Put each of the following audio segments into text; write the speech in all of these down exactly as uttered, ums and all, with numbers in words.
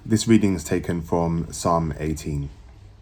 This reading is taken from Psalm eighteen.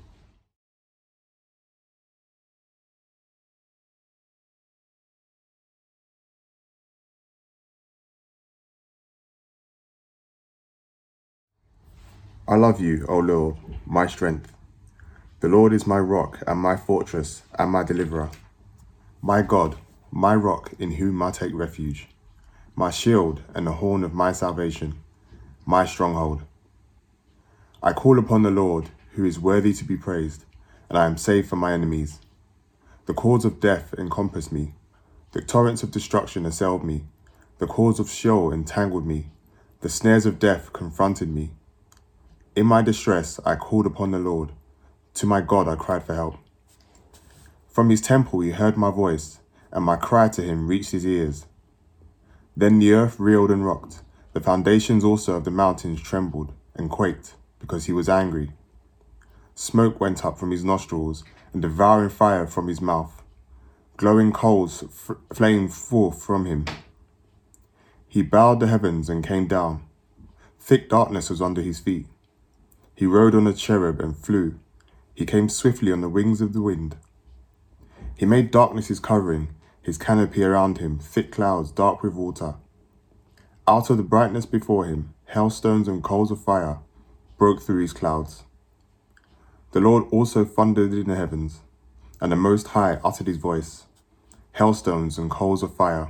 I love you, O Lord, my strength. The Lord is my rock and my fortress and my deliverer. My God, my rock in whom I take refuge. My shield and the horn of my salvation. My stronghold. I call upon the Lord, who is worthy to be praised, and I am saved from my enemies. The cords of death encompassed me. The torrents of destruction assailed me. The cords of Sheol entangled me. The snares of death confronted me. In my distress, I called upon the Lord. To my God, I cried for help. From his temple, he heard my voice, and my cry to him reached his ears. Then the earth reeled and rocked. The foundations also of the mountains trembled and quaked, because he was angry. Smoke went up from his nostrils, and devouring fire from his mouth. Glowing coals f- flamed forth from him. He bowed the heavens and came down. Thick darkness was under his feet. He rode on a cherub and flew. He came swiftly on the wings of the wind. He made darkness his covering, his canopy around him, thick clouds dark with water. Out of the brightness before him, hailstones and coals of fire broke through his clouds. The Lord also thundered in the heavens, and the Most High uttered his voice, hailstones and coals of fire.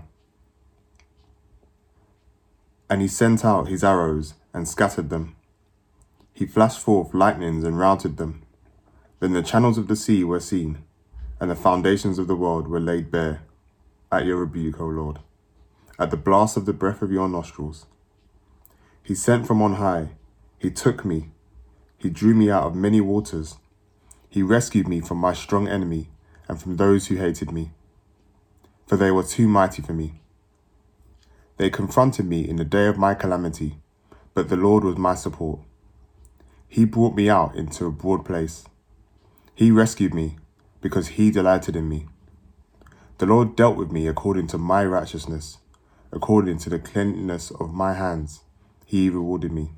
And he sent out his arrows and scattered them. He flashed forth lightnings and routed them. Then the channels of the sea were seen, and the foundations of the world were laid bare. At your rebuke, O Lord, at the blast of the breath of your nostrils. He sent from on high. He took me. He drew me out of many waters. He rescued me from my strong enemy and from those who hated me, for they were too mighty for me. They confronted me in the day of my calamity, but the Lord was my support. He brought me out into a broad place. He rescued me because he delighted in me. The Lord dealt with me according to my righteousness, according to the cleanness of my hands. He rewarded me.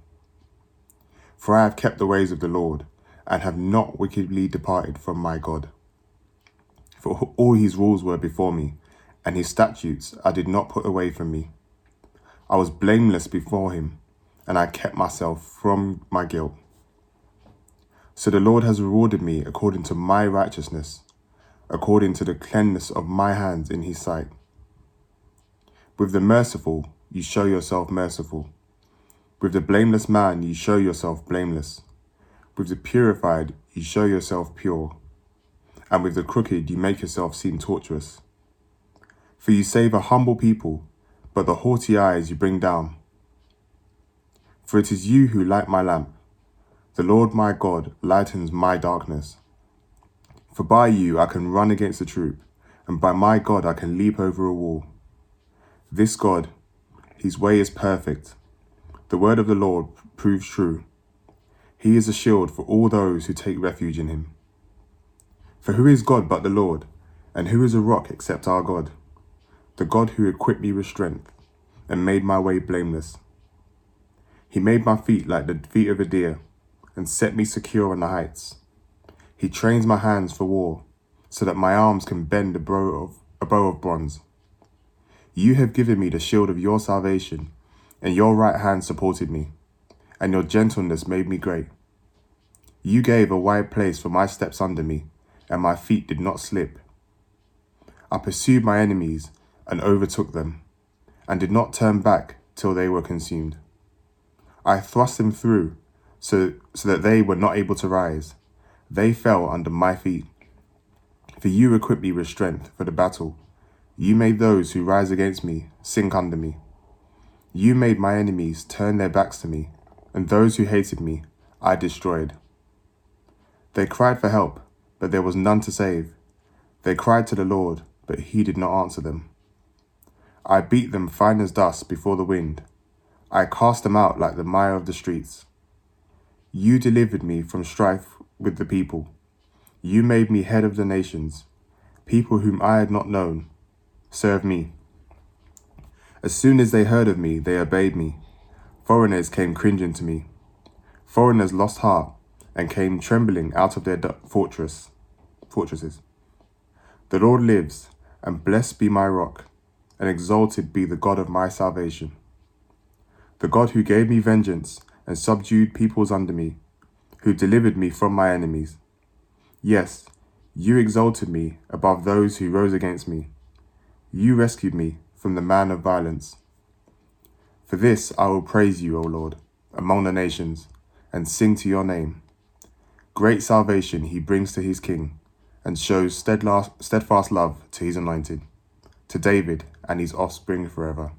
For I have kept the ways of the Lord, and have not wickedly departed from my God. For all his rules were before me, and his statutes I did not put away from me. I was blameless before him, and I kept myself from my guilt. So the Lord has rewarded me according to my righteousness, according to the cleanness of my hands in his sight. With the merciful you show yourself merciful. With the blameless man you show yourself blameless. With the purified you show yourself pure. And with the crooked you make yourself seem tortuous. For you save a humble people, but the haughty eyes you bring down. For it is you who light my lamp. The Lord my God lightens my darkness. For by you I can run against a troop, and by my God I can leap over a wall. This God, his way is perfect. The word of the Lord proves true. He is a shield for all those who take refuge in him. For who is God but the Lord, and who is a rock except our God? The God who equipped me with strength, and made my way blameless. He made my feet like the feet of a deer, and set me secure on the heights. He trains my hands for war, so that my arms can bend a bow of, a bow of bronze. You have given me the shield of your salvation, and your right hand supported me, and your gentleness made me great. You gave a wide place for my steps under me, and my feet did not slip. I pursued my enemies and overtook them, and did not turn back till they were consumed. I thrust them through, so, so that they were not able to rise. They fell under my feet. For you equipped me with strength for the battle. You made those who rise against me sink under me. You made my enemies turn their backs to me, and those who hated me I destroyed. They cried for help, but there was none to save. They cried to the Lord, but he did not answer them. I beat them fine as dust before the wind. I cast them out like the mire of the streets. You delivered me from strife with the people. You made me head of the nations. People whom I had not known served me. As soon as they heard of me, they obeyed me. Foreigners came cringing to me. Foreigners lost heart and came trembling out of their du- fortress, fortresses. The Lord lives, and blessed be my rock, and exalted be the God of my salvation. The God who gave me vengeance and subdued peoples under me, who delivered me from my enemies. Yes, you exalted me above those who rose against me. You rescued me from the man of violence. For this I will praise you, O Lord, among the nations, and sing to your name. Great salvation he brings to his king, and shows steadfast, steadfast love to his anointed, to David and his offspring forever.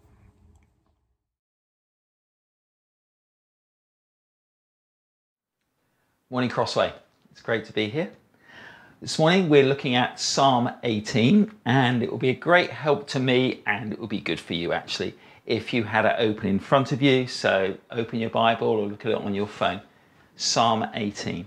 Morning, Crossway. It's great to be here. This morning we're looking at Psalm eighteen, and it will be a great help to me, and it will be good for you actually if you had it open in front of you. So open your Bible or look at it on your phone. Psalm eighteen.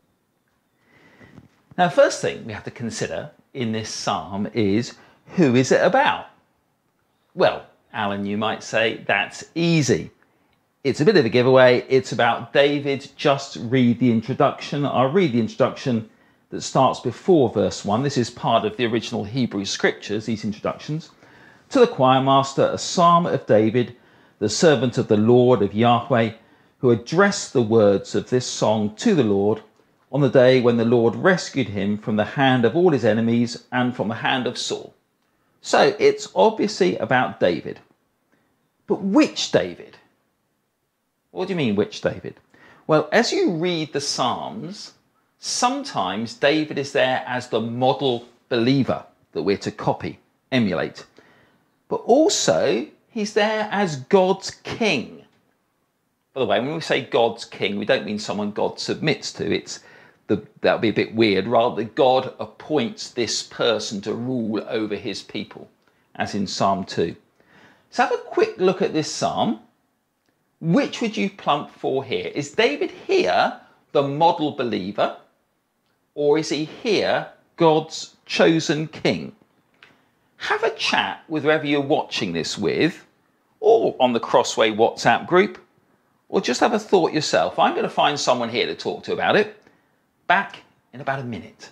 Now, first thing we have to consider in this psalm is, who is it about? Well, Alan, you might say that's easy. It's a bit of a giveaway. It's about David. Just read the introduction. I'll read the introduction that starts before verse one. This is part of the original Hebrew scriptures, these introductions. To the choir master, a psalm of David, the servant of the Lord of Yahweh, who addressed the words of this song to the Lord on the day when the Lord rescued him from the hand of all his enemies and from the hand of Saul. So it's obviously about David. But which David? What do you mean, which David? Well, as you read the Psalms, sometimes David is there as the model believer that we're to copy, emulate. But also, he's there as God's king. By the way, when we say God's king, we don't mean someone God submits to. It's the, that would be a bit weird. Rather, God appoints this person to rule over his people, as in Psalm two. So have a quick look at this psalm. Which would you plump for here? Is David here the model believer, or is he here God's chosen king? Have a chat with whoever you're watching this with, or on the Crossway WhatsApp group, or just have a thought yourself. I'm going to find someone here to talk to about it. Back in about a minute.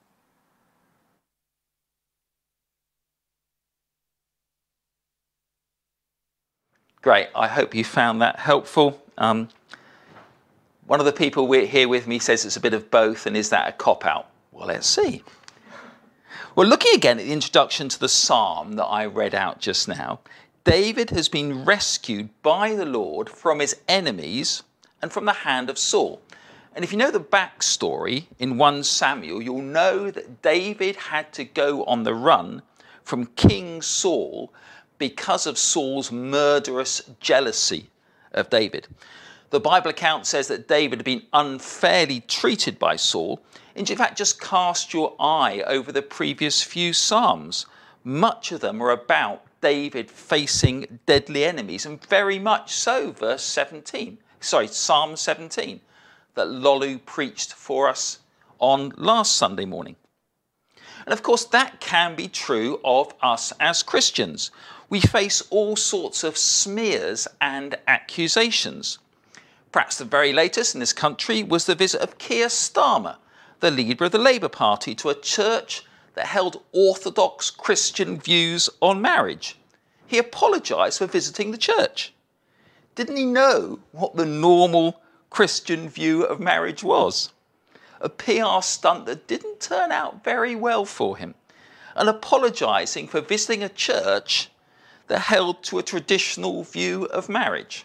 Great, I hope you found that helpful. Um, one of the people we're here with me says it's a bit of both, and is that a cop-out? Well, let's see. Well, looking again at the introduction to the psalm that I read out just now, David has been rescued by the Lord from his enemies and from the hand of Saul. And if you know the backstory in First Samuel, you'll know that David had to go on the run from King Saul because of Saul's murderous jealousy of David. The Bible account says that David had been unfairly treated by Saul. And in fact, just cast your eye over the previous few Psalms. Much of them are about David facing deadly enemies, and very much so, verse seventeen, sorry, Psalm seventeen, that Lolu preached for us on last Sunday morning. And of course, that can be true of us as Christians. We face all sorts of smears and accusations. Perhaps the very latest in this country was the visit of Keir Starmer, the leader of the Labour Party, to a church that held orthodox Christian views on marriage. He apologised for visiting the church. Didn't he know what the normal Christian view of marriage was? A P R stunt that didn't turn out very well for him, and apologising for visiting a church that held to a traditional view of marriage.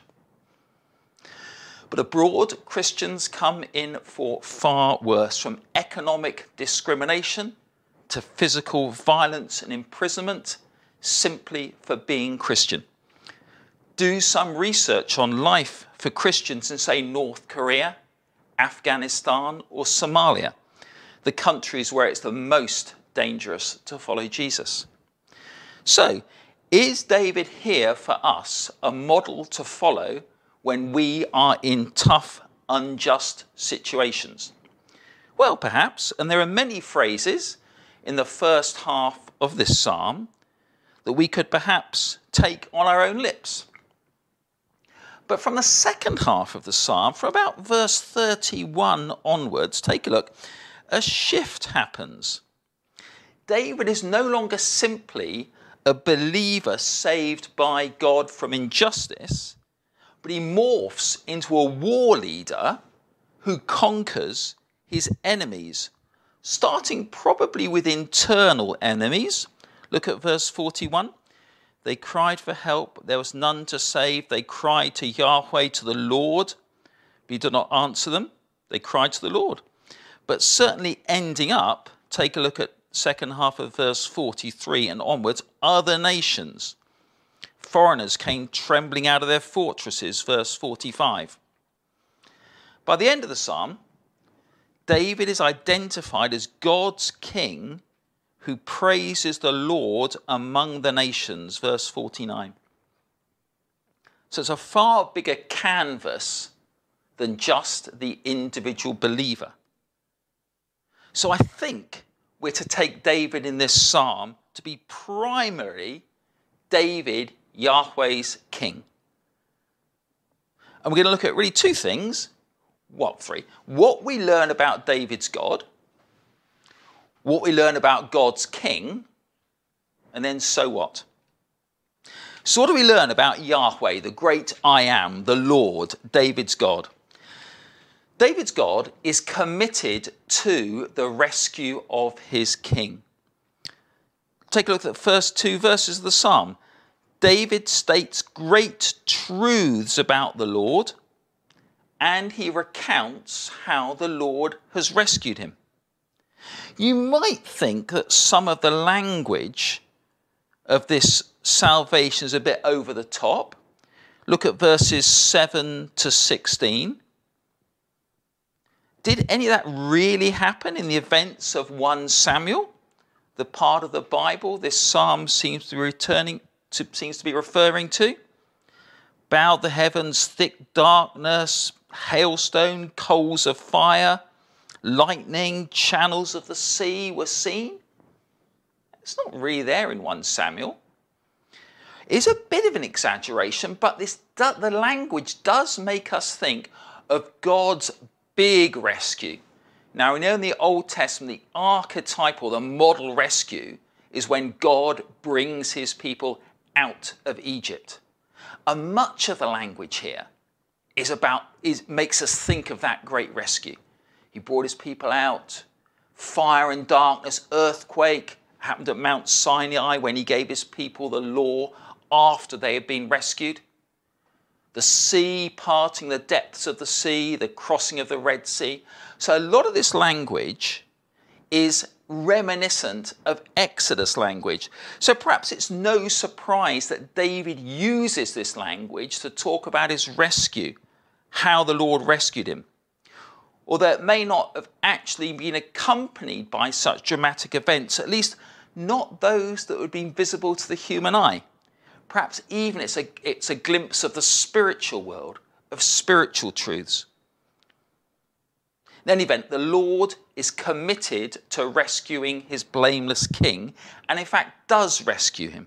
But abroad, Christians come in for far worse, from economic discrimination to physical violence and imprisonment, simply for being Christian. Do some research on life for Christians in, say, North Korea, Afghanistan, or Somalia, the countries where it's the most dangerous to follow Jesus. So, is David here for us a model to follow when we are in tough, unjust situations? Well, perhaps, and there are many phrases in the first half of this psalm that we could perhaps take on our own lips. But from the second half of the psalm, from about verse thirty-one onwards, take a look, a shift happens. David is no longer simply a believer saved by God from injustice, but he morphs into a war leader who conquers his enemies, starting probably with internal enemies. Look at verse forty-one. They cried for help. There was none to save. They cried to Yahweh, to the Lord, but he did not answer them. They cried to the Lord. But certainly ending up, take a look at second half of verse forty-three and onwards, other nations. Foreigners came trembling out of their fortresses, verse forty-five. By the end of the psalm, David is identified as God's king who praises the Lord among the nations, verse forty-nine. So it's a far bigger canvas than just the individual believer. So I think we're to take David in this psalm to be primarily David, Yahweh's king. And we're going to look at really two things. What, three? What we learn about David's God, what we learn about God's king, and then so what? So what do we learn about Yahweh, the great I am, the Lord, David's God? David's God is committed to the rescue of his king. Take a look at the first two verses of the psalm. David states great truths about the Lord, and he recounts how the Lord has rescued him. You might think that some of the language of this salvation is a bit over the top. Look at verses seven to sixteen. Did any of that really happen in the events of First Samuel? The part of the Bible this psalm seems to be returning to, seems to be referring to. Bowed the heavens, thick darkness, hailstone, coals of fire, lightning, channels of the sea were seen. It's not really there in First Samuel. It's a bit of an exaggeration, but this the language does make us think of God's big rescue. Now, we know in the Old Testament, the archetypal, the model rescue is when God brings his people out of Egypt. And much of the language here is about, is, makes us think of that great rescue. He brought his people out, fire and darkness, earthquake, happened at Mount Sinai when he gave his people the law after they had been rescued. The sea parting, the depths of the sea, the crossing of the Red Sea. So a lot of this language is reminiscent of Exodus language. So perhaps it's no surprise that David uses this language to talk about his rescue, how the Lord rescued him. Although it may not have actually been accompanied by such dramatic events, at least not those that would be visible to the human eye. Perhaps even it's a, it's a glimpse of the spiritual world, of spiritual truths. In any event, the Lord is committed to rescuing his blameless king, and in fact does rescue him.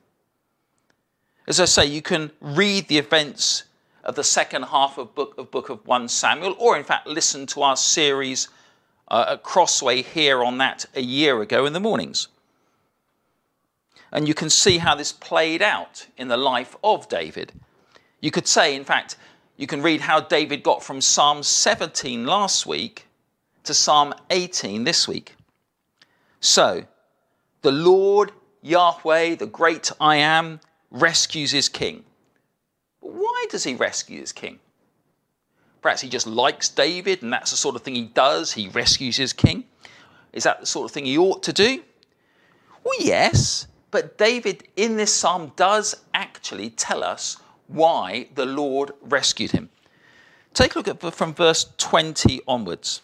As I say, you can read the events of the second half of book of, book of First Samuel, or in fact listen to our series uh, at Crossway here on that a year ago in the mornings. And you can see how this played out in the life of David. You could say, in fact, you can read how David got from Psalm seventeen last week to Psalm eighteen this week. So, the Lord, Yahweh, the great I am, rescues his king. But why does he rescue his king? Perhaps he just likes David and that's the sort of thing he does. He rescues his king. Is that the sort of thing he ought to do? Well, yes. But David in this psalm does actually tell us why the Lord rescued him. Take a look at from verse twenty onwards.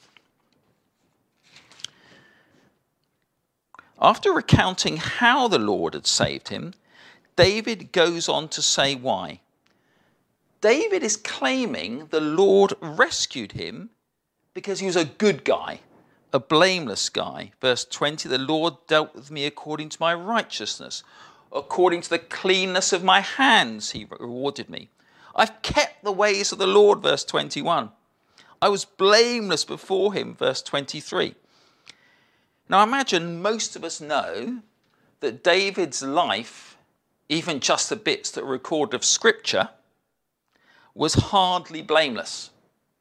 After recounting how the Lord had saved him, David goes on to say why. David is claiming the Lord rescued him because he was a good guy, a blameless guy. Verse twenty, the Lord dealt with me according to my righteousness. According to the cleanness of my hands, he rewarded me. I've kept the ways of the Lord, verse twenty-one. I was blameless before him, verse twenty-three. Now, I imagine most of us know that David's life, even just the bits that are recorded of Scripture, was hardly blameless.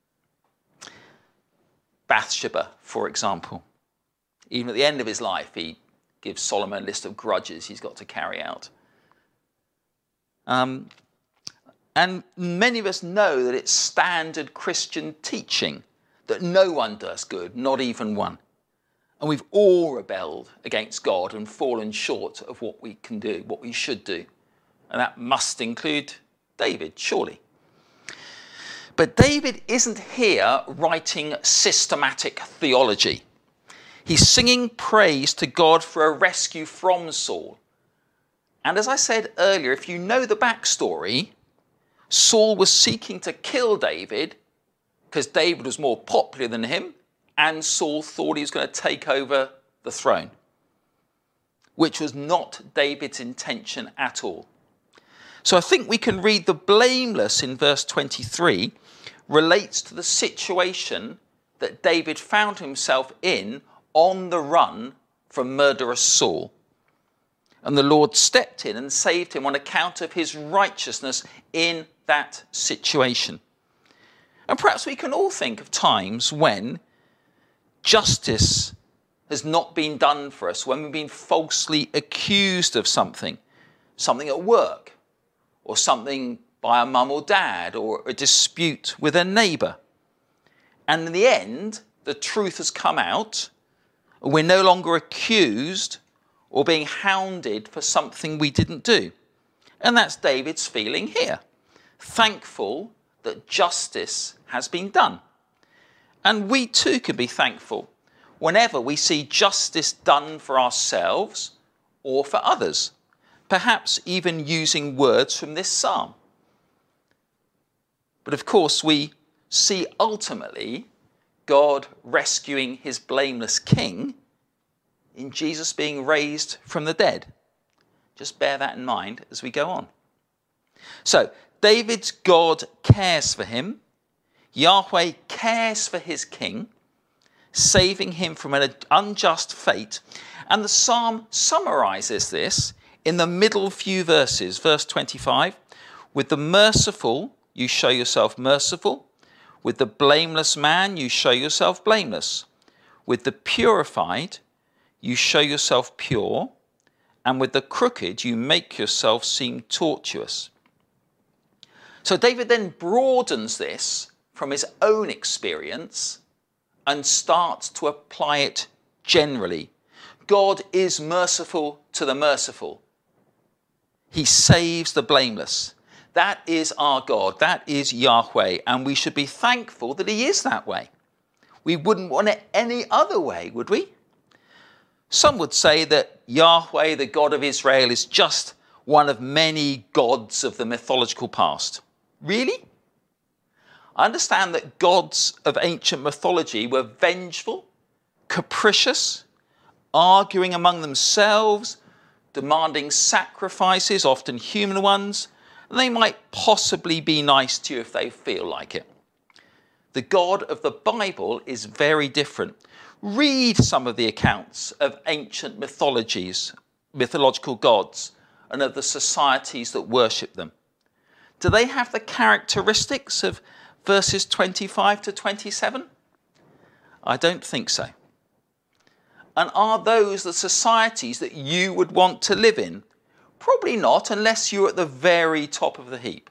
Bathsheba, for example. Even at the end of his life, he gives Solomon a list of grudges he's got to carry out. Um, and many of us know that it's standard Christian teaching that no one does good, not even one. And we've all rebelled against God and fallen short of what we can do, what we should do. And that must include David, surely. But David isn't here writing systematic theology. He's singing praise to God for a rescue from Saul. And as I said earlier, if you know the backstory, Saul was seeking to kill David because David was more popular than him, and Saul thought he was going to take over the throne, which was not David's intention at all. So I think we can read the blameless in verse twenty-three relates to the situation that David found himself in on the run from murderous Saul. And the Lord stepped in and saved him on account of his righteousness in that situation. And perhaps we can all think of times when justice has not been done for us, when we've been falsely accused of something, something at work, or something by a mum or dad, or a dispute with a neighbour. And in the end, the truth has come out, and we're no longer accused or being hounded for something we didn't do. And that's David's feeling here. Thankful that justice has been done. And we too can be thankful whenever we see justice done for ourselves or for others, perhaps even using words from this psalm. But of course, we see ultimately God rescuing his blameless king in Jesus being raised from the dead. Just bear that in mind as we go on. So, David's God cares for him. Yahweh cares for his king, saving him from an unjust fate. And the psalm summarizes this in the middle few verses. Verse twenty-five, with the merciful, you show yourself merciful. With the blameless man, you show yourself blameless. With the purified, you show yourself pure. And with the crooked, you make yourself seem tortuous. So David then broadens this from his own experience and starts to apply it generally. God is merciful to the merciful. He saves the blameless. That is our God. That is Yahweh. And we should be thankful that he is that way. We wouldn't want it any other way, would we? Some would say that Yahweh, the God of Israel, is just one of many gods of the mythological past. Really? I understand that gods of ancient mythology were vengeful, capricious, arguing among themselves, demanding sacrifices, often human ones. And they might possibly be nice to you if they feel like it. The God of the Bible is very different. Read some of the accounts of ancient mythologies, mythological gods, and of the societies that worship them. Do they have the characteristics of verses twenty-five to twenty-seven? I don't think so. And are those the societies that you would want to live in? Probably not, unless you're at the very top of the heap.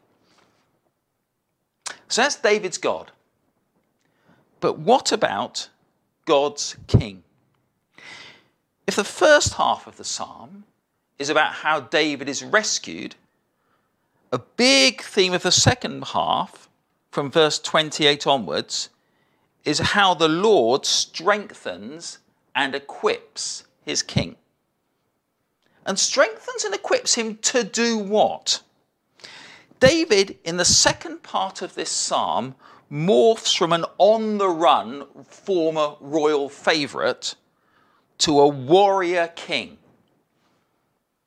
So that's David's God. But what about God's king? If the first half of the psalm is about how David is rescued, a big theme of the second half, from verse twenty-eight onwards, is how the Lord strengthens and equips his king. And strengthens and equips him to do what? David, in the second part of this psalm, morphs from an on-the-run former royal favourite to a warrior king.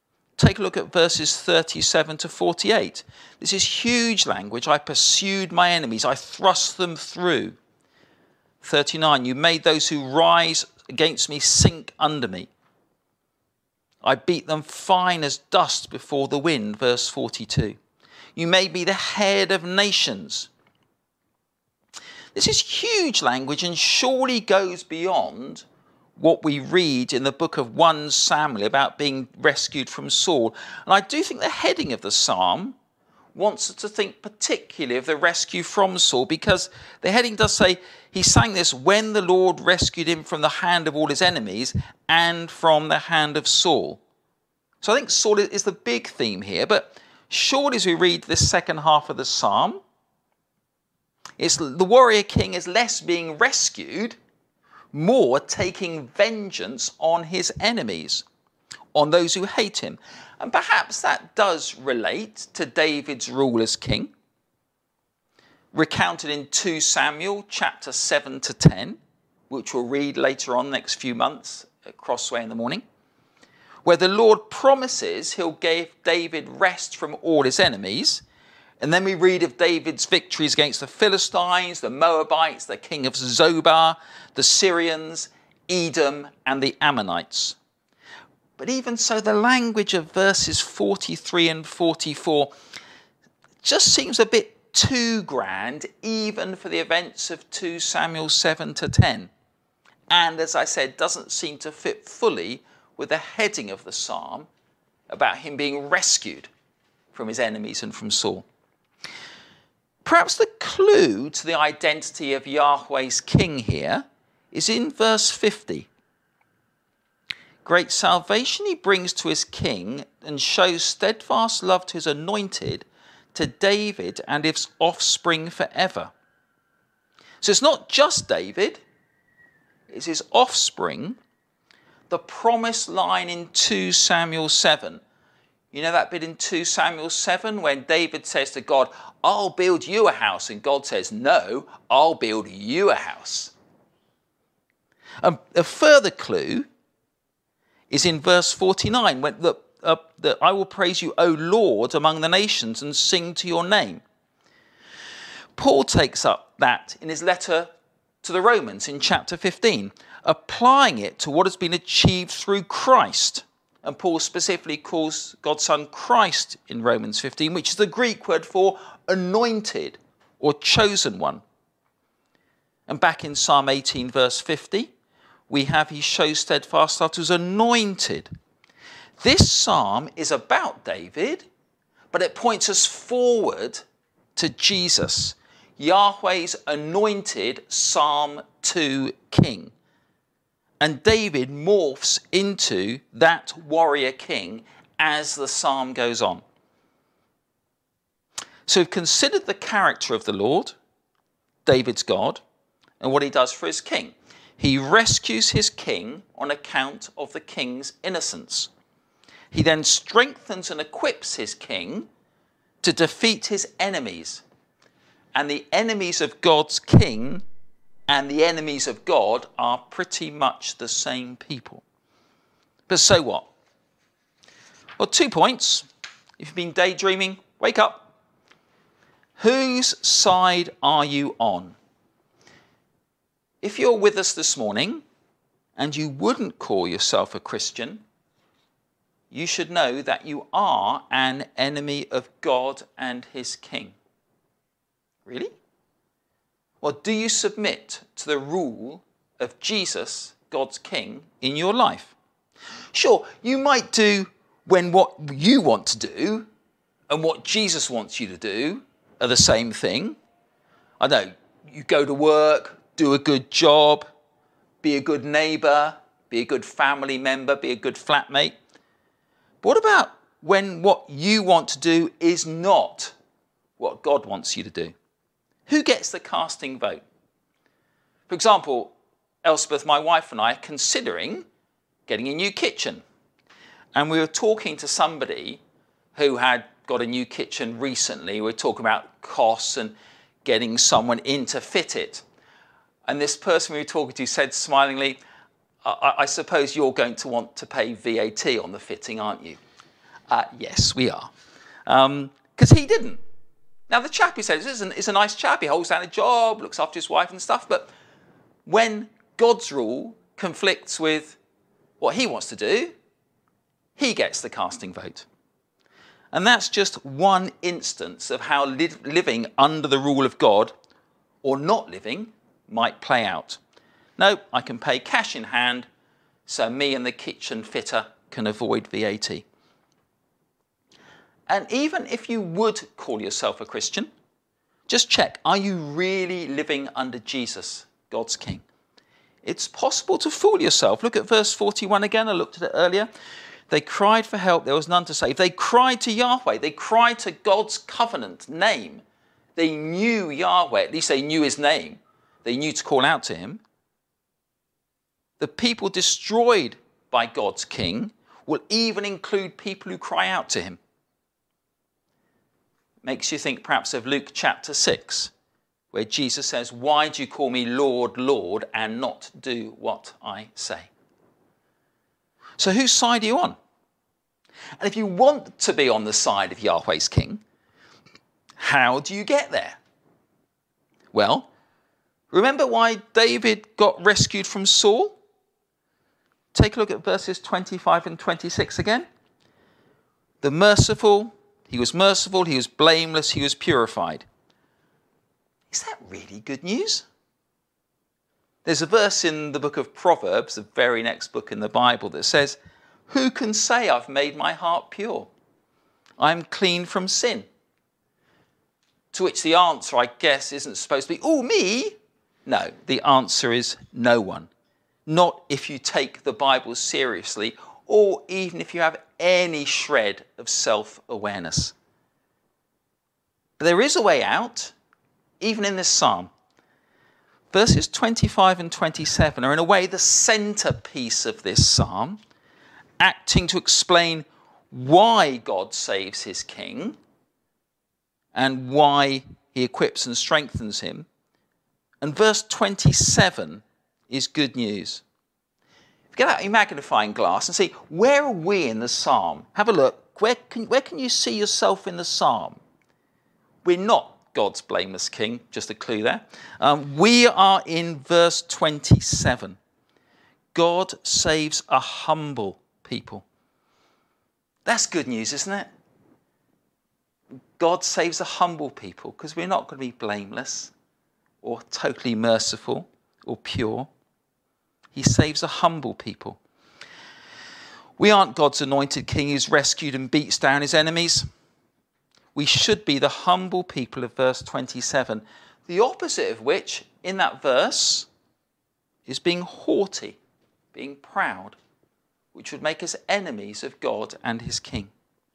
Take a look at verses thirty-seven to forty-eight. This is huge language. I pursued my enemies. I thrust them through. thirty-nine, you made those who rise against me sink under me. I beat them fine as dust before the wind. Verse forty-two. You made me the head of nations. This is huge language and surely goes beyond what we read in the book of First Samuel about being rescued from Saul. And I do think the heading of the psalm wants us to think particularly of the rescue from Saul, because the heading does say he sang this when the Lord rescued him from the hand of all his enemies and from the hand of Saul. So I think Saul is the big theme here, but surely as we read this second half of the psalm, it's the warrior king is less being rescued, more taking vengeance on his enemies, on those who hate him. And perhaps that does relate to David's rule as king, recounted in Second Samuel chapter seven to ten, which we'll read later on next few months at Crossway in the morning, where the Lord promises he'll give David rest from all his enemies. And then we read of David's victories against the Philistines, the Moabites, the king of Zobah, the Syrians, Edom, and the Ammonites. But even so, the language of verses forty-three and forty-four just seems a bit too grand, even for the events of Second Samuel seven to ten. And as I said, doesn't seem to fit fully with the heading of the psalm about him being rescued from his enemies and from Saul. Perhaps the clue to the identity of Yahweh's king here is in verse fifty. Great salvation he brings to his king and shows steadfast love to his anointed, to David and his offspring forever. So it's not just David, it's his offspring. The promised line in Second Samuel seven. You know that bit in Second Samuel seven when David says to God, I'll build you a house. And God says, no, I'll build you a house. Um, a further clue is in verse forty-nine, when the, uh, the, I will praise you, O Lord, among the nations and sing to your name. Paul takes up that in his letter to the Romans in chapter fifteen, applying it to what has been achieved through Christ. And Paul specifically calls God's Son Christ in Romans fifteen, which is the Greek word for anointed or chosen one. And back in Psalm eighteen, verse fifty, we have he shows steadfast love to his anointed. This psalm is about David, but it points us forward to Jesus, Yahweh's anointed Psalm two king. And David morphs into that warrior king as the psalm goes on. So we've considered the character of the Lord, David's God, and what he does for his king. He rescues his king on account of the king's innocence. He then strengthens and equips his king to defeat his enemies. And the enemies of God's king and the enemies of God are pretty much the same people. But so what? Well, two points. If you've been daydreaming, wake up. Whose side are you on? If you're with us this morning and you wouldn't call yourself a Christian, you should know that you are an enemy of God and his king. Really? Well, do you submit to the rule of Jesus, God's king, in your life? Sure, you might do when what you want to do and what Jesus wants you to do are the same thing. I know, you go to work, do a good job, be a good neighbour, be a good family member, be a good flatmate. But what about when what you want to do is not what God wants you to do? Who gets the casting vote? For example, Elspeth, my wife, and I are considering getting a new kitchen. And we were talking to somebody who had got a new kitchen recently. We were talking about costs and getting someone in to fit it. And this person we were talking to said smilingly, I, I suppose you're going to want to pay V A T on the fitting, aren't you? Uh, yes, we are. Because um, he didn't. Now, the chap he says is, is a nice chap. He holds down a job, looks after his wife and stuff. But when God's rule conflicts with what he wants to do, he gets the casting vote. And that's just one instance of how li- living under the rule of God or not living might play out. No, I can pay cash in hand, so me and the kitchen fitter can avoid V A T. And even if you would call yourself a Christian, just check, are you really living under Jesus, God's King? It's possible to fool yourself. Look at verse forty-one again. I looked at it earlier. They cried for help. There was none to save. They cried to Yahweh. They cried to God's covenant name. They knew Yahweh. At least they knew his name. They knew to call out to him. The people destroyed by God's king will even include people who cry out to him. Makes you think perhaps of Luke chapter six, where Jesus says, why do you call me Lord, Lord, and not do what I say? So whose side are you on? And if you want to be on the side of Yahweh's king, how do you get there? Well, remember why David got rescued from Saul? Take a look at verses twenty-five and twenty-six again. The merciful, he was merciful, he was blameless, he was purified. Is that really good news? There's a verse in the book of Proverbs, the very next book in the Bible, that says, who can say I've made my heart pure? I'm clean from sin. To which the answer, I guess, isn't supposed to be, oh, me? No, the answer is no one. Not if you take the Bible seriously, or even if you have any shred of self-awareness. But there is a way out, even in this psalm. Verses twenty-five and twenty-seven are in a way the centerpiece of this psalm, acting to explain why God saves his king and why he equips and strengthens him. And verse twenty-seven is good news. Get out your magnifying glass and see, where are we in the psalm? Have a look. Where can, where can you see yourself in the psalm? We're not God's blameless king, just a clue there. Um, we are in verse twenty-seven. God saves a humble people. That's good news, isn't it? God saves a humble people because we're not going to be blameless or totally merciful or pure. He saves a humble people. We aren't God's anointed king who's rescued and beats down his enemies. We should be the humble people of verse twenty-seven. The opposite of which, in that verse, is being haughty, being proud, which would make us enemies of God and his king.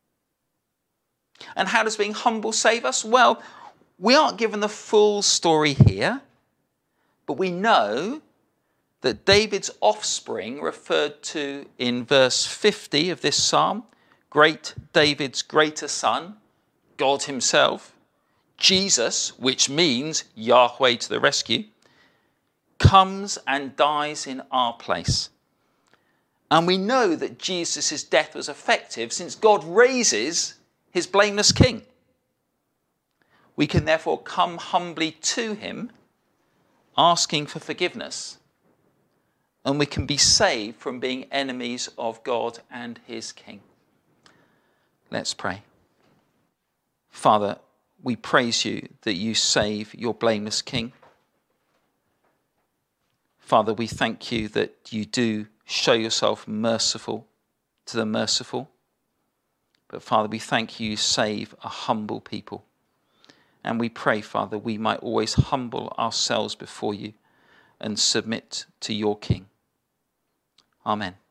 And how does being humble save us? Well, we aren't given the full story here, but we know that David's offspring, referred to in verse fifty of this psalm, great David's greater son, God himself, Jesus, which means Yahweh to the rescue, comes and dies in our place. And we know that Jesus' death was effective since God raises his blameless king. We can therefore come humbly to him, asking for forgiveness, and we can be saved from being enemies of God and his king. Let's pray. Father, we praise you that you save your blameless king. Father, we thank you that you do show yourself merciful to the merciful. But Father, we thank you, you save a humble people. And we pray, Father, we might always humble ourselves before you and submit to your King. Amen.